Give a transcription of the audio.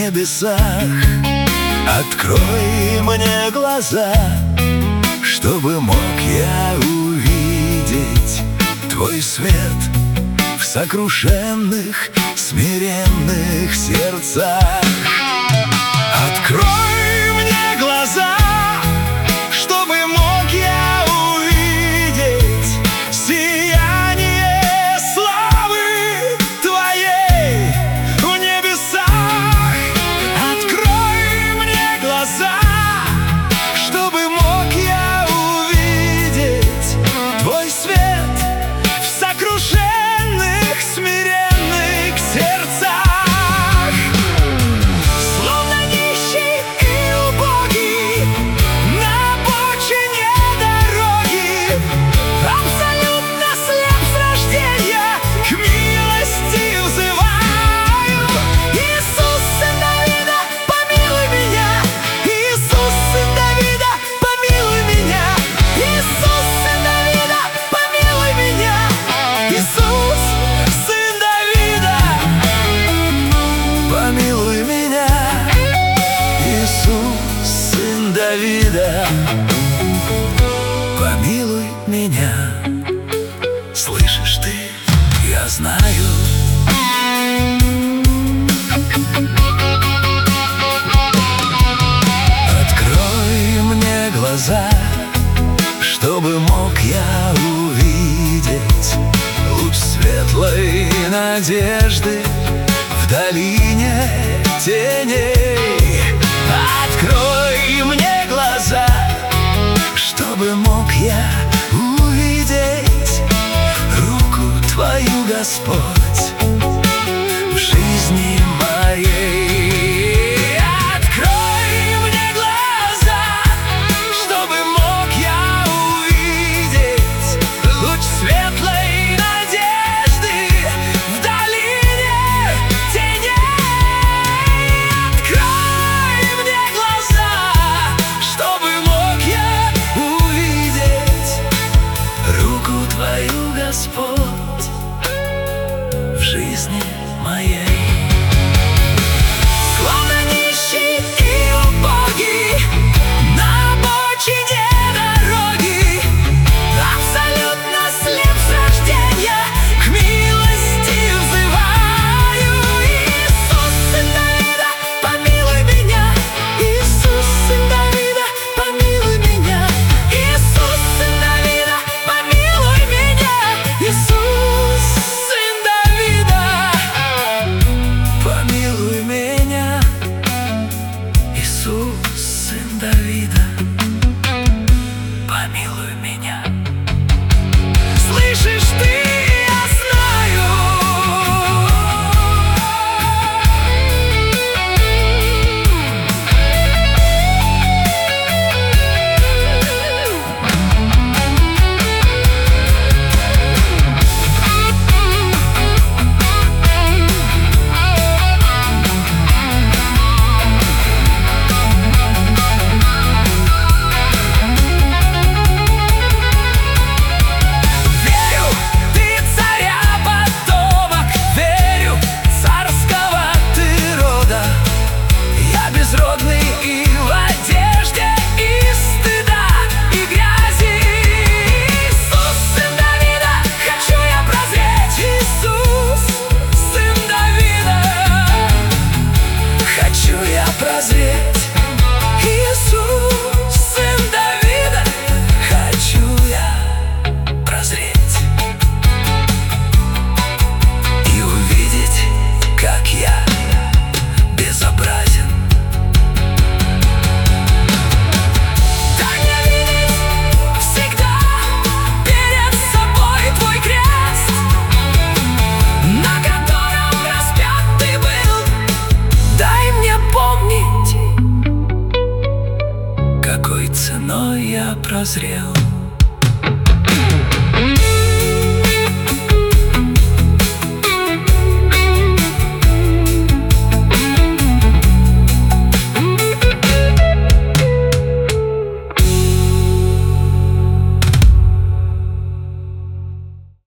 небесах. Открой мне глаза, чтобы мог я увидеть Твой свет в сокрушенных, смиренных сердцах. Открой мне глаза, чтобы мог я увидеть сияние славы Твоей в небесах. Открой мне глаза, чтобы мог я увидеть Твой свет в сокрушенных, смиренных сердцах. Давида, помилуй меня. Слышишь ты, я знаю. Открой мне глаза, чтобы мог я увидеть луч светлой надежды в долине теней. Открой мне глаза, чтобы мог я увидеть руку Твою, Господь, в жизни моей. Открой мне глаза, чтобы мог я увидеть луч светлой надежды в долине теней. Господь, в жизни моей. Словно нищий и убогий на обочине дороги, абсолютно слеп с рождения, к милости взываю. Иисус, сын Давида, помилуй меня. Иисус, сын Давида, помилуй меня. Иисус, сын Давида, помилуй меня. Иисус, сын Давида, помилуй меня. Иисус, сын Давида, помилуй меня. Слышишь ты, я знаю. Ценой я прозрел.